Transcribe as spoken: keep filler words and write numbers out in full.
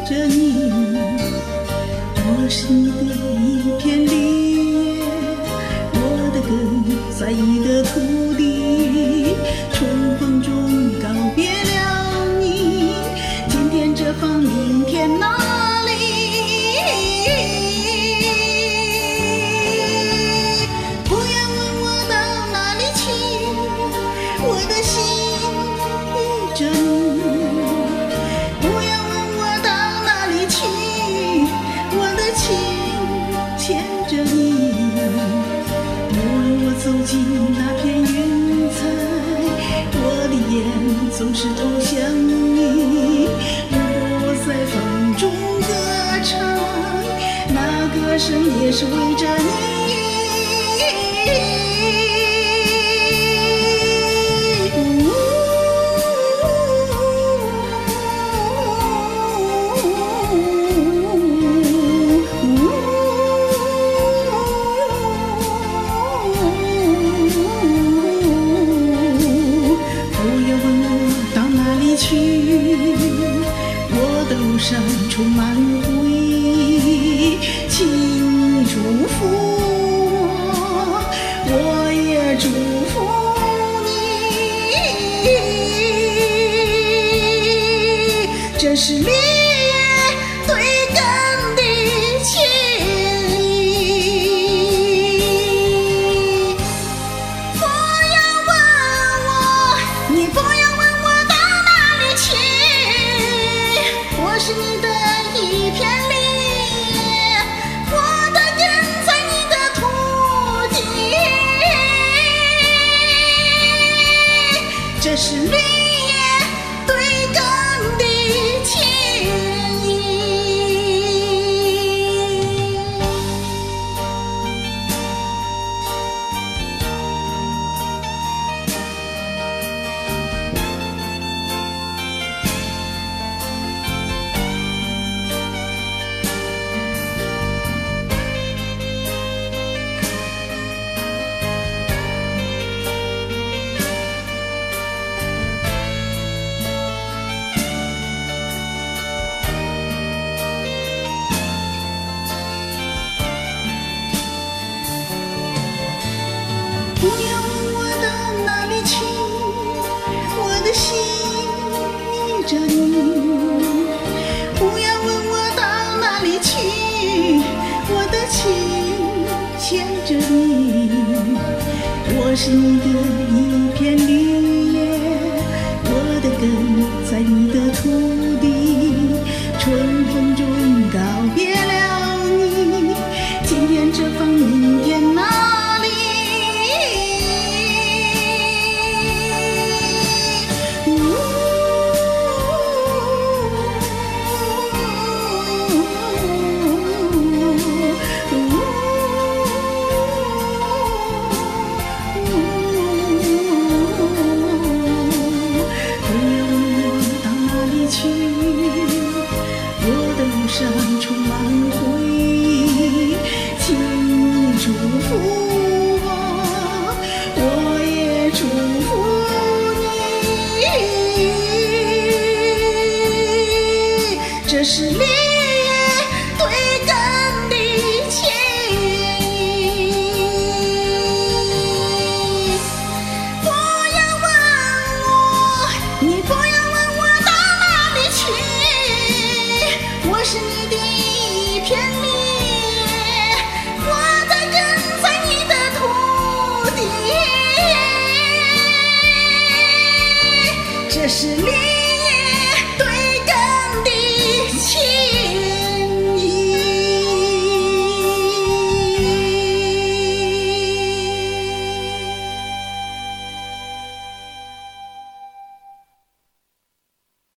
着你，我是你的一片绿叶，我的根在你的土地，春风中告别了你，今天这方，明天那里？不要问我到哪里去，我的心依着你。不要问我到哪里去，我的情牵着你。若我走进那片云彩，我的眼总是投向你。如果我在风中歌唱，那歌声也是为着你。去，我的路上充满回忆，请你祝福我，我也祝福你。这是绿叶对根的情谊。不要问我，你不要我是你的一片绿叶，我的根在你的土地，这是绿叶对根的情谊。不要问我到哪里去，我的心依着你。不要问我到哪里去，我的情牵着你。我是你的一片绿叶，我的根在你的土地，春风中告别了你，今天这方，明天那上充满回忆，请你祝福我，我也祝福你。这是你。